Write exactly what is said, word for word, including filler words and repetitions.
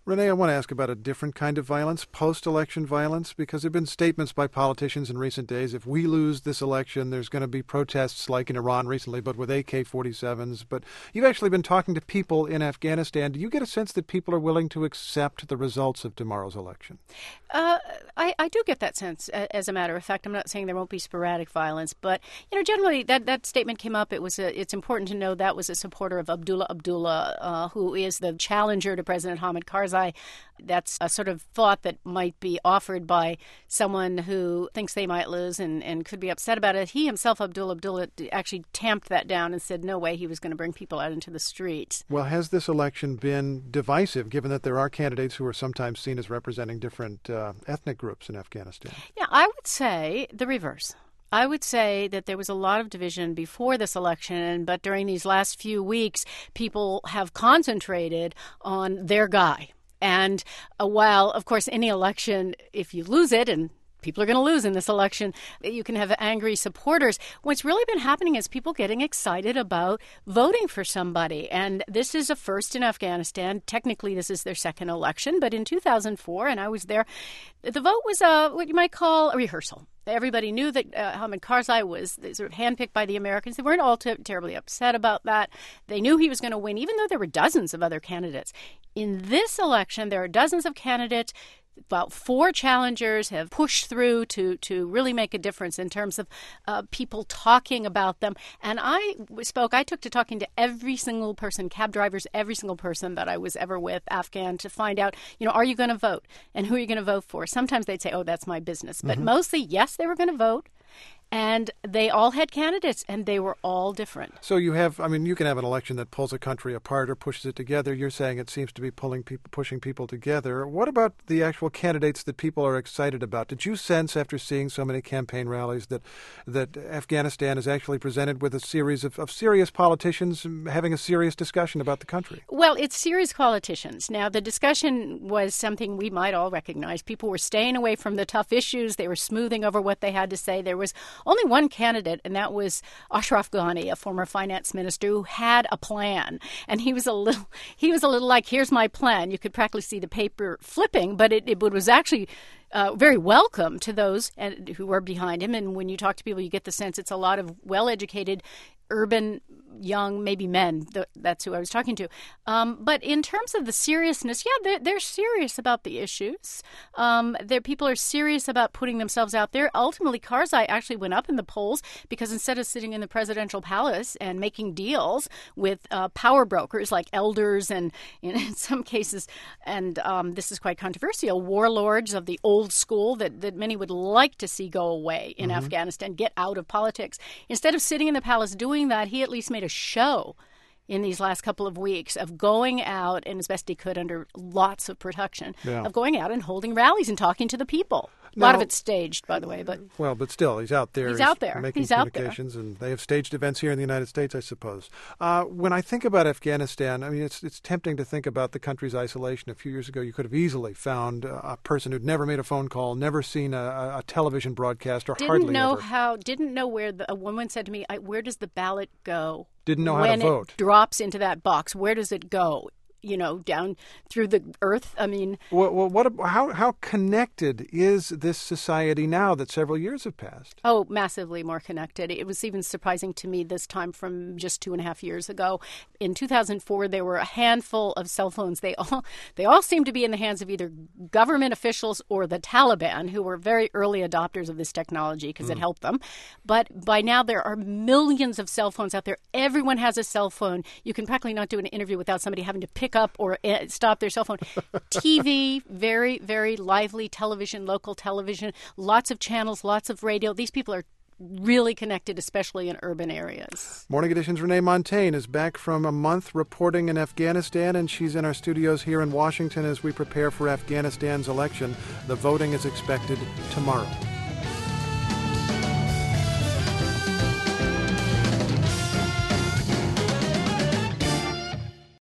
Renee, I want to ask about a different kind of violence, post-election violence, because there have been statements by politicians in recent days. If we lose this election, there's going to be protests like in Iran recently, but with A K forty-sevens. But you've actually been talking to people in Afghanistan. Do you get a sense that people are willing to accept the results of tomorrow's election? Uh, I, I do get that sense, as a matter of fact. I'm not saying there won't be sporadic violence, but, you know, generally that, that statement came up. It was a, it's important to know that was a supporter of Abdullah Abdullah, uh, who is the challenger to President Hamid Karzai. That's a sort of thought that might be offered by someone who thinks they might lose and, and could be upset about it. He himself, Abdullah Abdullah, actually tamped that down and said no way he was going to bring people out into the streets. Well, has this election been divisive, given that there are candidates who are sometimes seen as representing different uh, ethnic groups in Afghanistan? Yeah, I would say the reverse. I would say that there was a lot of division before this election, but during these last few weeks, people have concentrated on their guy. And uh, while, of course, any election, if you lose it, and people are going to lose in this election, you can have angry supporters. What's really been happening is people getting excited about voting for somebody. And this is a first in Afghanistan. Technically, this is their second election. But in two thousand four, and I was there, the vote was a, what you might call a rehearsal. Everybody knew that uh, Hamid Karzai was sort of handpicked by the Americans. They weren't all t- terribly upset about that. They knew he was going to win, even though there were dozens of other candidates. In this election, there are dozens of candidates. About four challengers have pushed through to, to really make a difference in terms of uh, people talking about them. And I spoke, I took to talking to every single person, cab drivers, every single person that I was ever with, Afghan, to find out, you know, are you going to vote? And who are you going to vote for? Sometimes they'd say, oh, that's my business. But mm-hmm. mostly, yes, they were going to vote. And they all had candidates, and they were all different. So you have, I mean, you can have an election that pulls a country apart or pushes it together. You're saying it seems to be pulling people, pushing people together. What about the actual candidates that people are excited about? Did you sense, after seeing so many campaign rallies, that that Afghanistan is actually presented with a series of, of serious politicians having a serious discussion about the country? Well, it's serious politicians. Now, the discussion was something we might all recognize. People were staying away from the tough issues. They were smoothing over what they had to say. There was only one candidate, and that was Ashraf Ghani, a former finance minister who had a plan. And he was a little, he was a little like, here's my plan. You could practically see the paper flipping, but it, it was actually uh, very welcome to those who were behind him. And when you talk to people, you get the sense it's a lot of well-educated, urban, young, maybe men. That's who I was talking to. Um, but in terms of the seriousness, yeah, they're, they're serious about the issues. Um, people are serious about putting themselves out there. Ultimately, Karzai actually went up in the polls because instead of sitting in the presidential palace and making deals with uh, power brokers like elders and, in some cases, and um, this is quite controversial, warlords of the old school that, that many would like to see go away in mm-hmm. Afghanistan, get out of politics. Instead of sitting in the palace doing that, he at least made a show in these last couple of weeks of going out, and as best he could under lots of protection, yeah. of going out and holding rallies and talking to the people. A now, lot of it's staged, by the way. But Well, but still, he's out there. He's, he's out there. Making he's communications, out there. And they have staged events here in the United States, I suppose. Uh, when I think about Afghanistan, I mean, it's it's tempting to think about the country's isolation. A few years ago, you could have easily found a person who'd never made a phone call, never seen a, a television broadcast, or didn't hardly know ever. how. Didn't know where the, a woman said to me, I, "Where does the ballot go?" Didn't know how when to vote. It drops into that box. Where does it go? You know, down through the earth. I mean, well, well what? How how connected is this society now that several years have passed? Oh, massively more connected. It was even surprising to me this time from just two and a half years ago. In two thousand four, there were a handful of cell phones. They all they all seemed to be in the hands of either government officials or the Taliban, who were very early adopters of this technology because mm. it helped them. But by now, there are millions of cell phones out there. Everyone has a cell phone. You can practically not do an interview without somebody having to pick up or stop their cell phone. T V, very, very lively television, local television, lots of channels, lots of radio. These people are really connected, especially in urban areas. Morning Edition's Renee Montagne is back from a month reporting in Afghanistan, and she's in our studios here in Washington as we prepare for Afghanistan's election. The voting is expected tomorrow.